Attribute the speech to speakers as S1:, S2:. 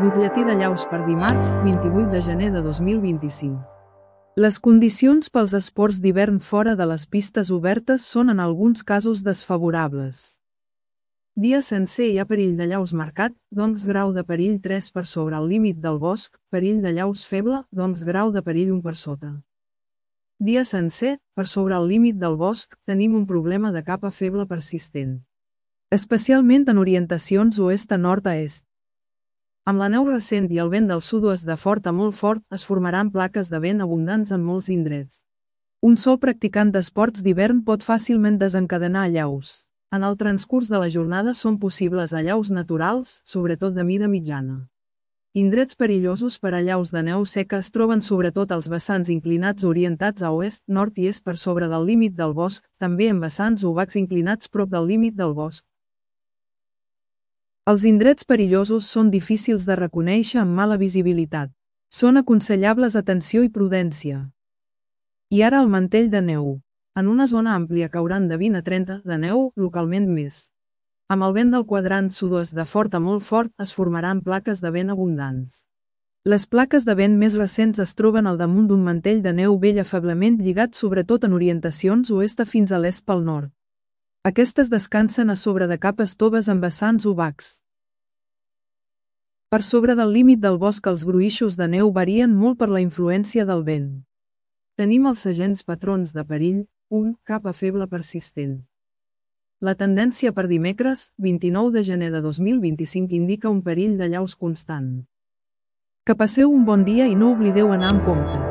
S1: Butlletí de llaus per dimarts, 28 de gener de 2025. Les condicions pels esports d'hivern fora de les pistes obertes són en alguns casos desfavorables. Dia sencer hi ha perill de llaus marcat, doncs grau de perill 3 per sobre el límit del bosc, perill de llaus feble, doncs grau de perill 1 per sota. Dia sencer, per sobre el límit del bosc, tenim un problema de capa feble persistent. Especialment en orientacions oest a nord a est. Amb la neu recent i el vent del sud-oest de fort a molt fort, es formaran plaques de vent abundants en molts indrets. Un sol practicant d'esports d'hivern pot fàcilment desencadenar allaus. En el transcurs de la jornada són possibles allaus naturals, sobretot de mida mitjana. Indrets perillosos per allaus de neu seca es troben sobretot als vessants inclinats orientats a oest, nord i est per sobre del límit del bosc, també en vessants obacs inclinats prop del límit del bosc. Els indrets perillosos són difícils de reconèixer amb mala visibilitat. Són aconsellables atenció i prudència. I ara el mantell de neu. En una zona àmplia cauran de 20 a 30 de neu, localment més. Amb el vent del quadrant sud-oest de fort a molt fort es formaran plaques de vent abundants. Les plaques de vent més recents es troben al damunt d'un mantell de neu vell afablement lligat sobretot en orientacions oest fins a l'est pel nord. Aquestes descansen a sobre de capes toves amb vessants obacs. Per sobre del límit del bosc els gruixos de neu varien molt per la influència del vent. Tenim els segents patrons de perill, 1, capa feble persistent. La tendència per dimecres, 29 de gener de 2025 indica un perill de llaus constant. Que passeu un bon dia i no oblideu anar amb compte.